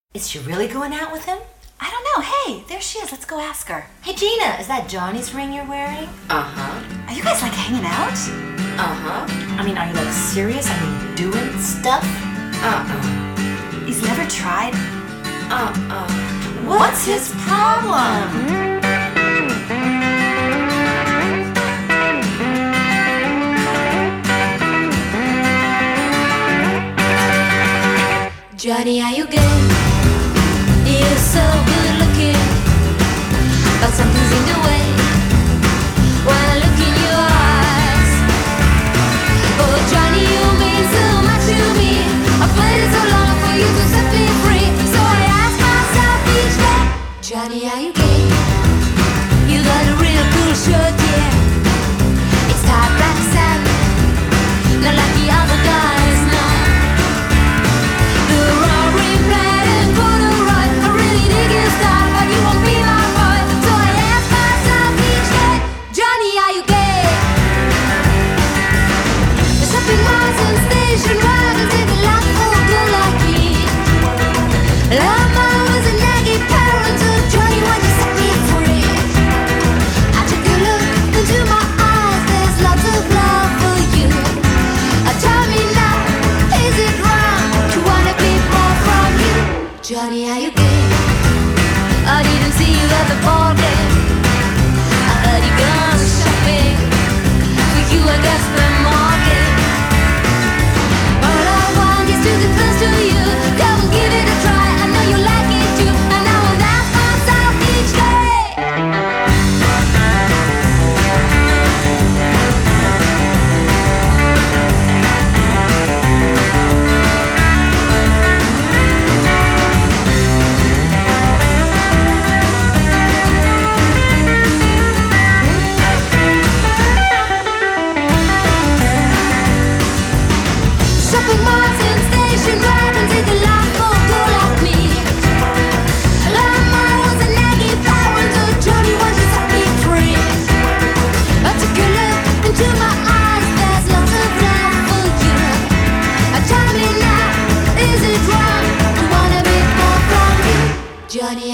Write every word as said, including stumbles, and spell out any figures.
Is she really going out with him? I don't know. Hey, there she is. Let's go ask her. Hey, Gina, is that Johnny's ring you're wearing? Uh-huh. Are you guys, like, hanging out? Uh-huh. I mean, are you, like, serious? I mean, doing stuff? Uh-uh. He's never tried? Uh-uh. What's his problem? Johnny, are you good? You're so good looking, but something's in the way when I look in your eyes. Oh, Johnny, you mean so much to me. I've waited so long for you to set me free, so I ask myself each day, Johnny, are you gay? You got a real cool shirt, yeah. It's tied black satin, not like the other guys, no. The roaring plaid and corduroy, I really dig your style, but you won't be my boy. So I ask myself each day, Johnny, are you gay? The shopping malls and station wagons take a lot for a girl like me. Lama was a naggy parent, so Johnny, why'd you set me free? I took a look into my eyes, there's lots of love for you. Uh, tell me now, is it wrong to wanna be more from you? Johnny, are you gay? I didn't see you at the ball game. I heard you gone shopping. For you I got spent market. All I want is to get close to you. Come and give it a try, I know you like it too. And I will ask myself each day, shopping malls and station wagons take a lot for a girl like me. Lama was a naggy parent, so Johnny, why'd you set me free? I took a look into my eyes, there's lots of love for you. Uh, Tell me now, is it wrong to wanna be more from you? Johnny,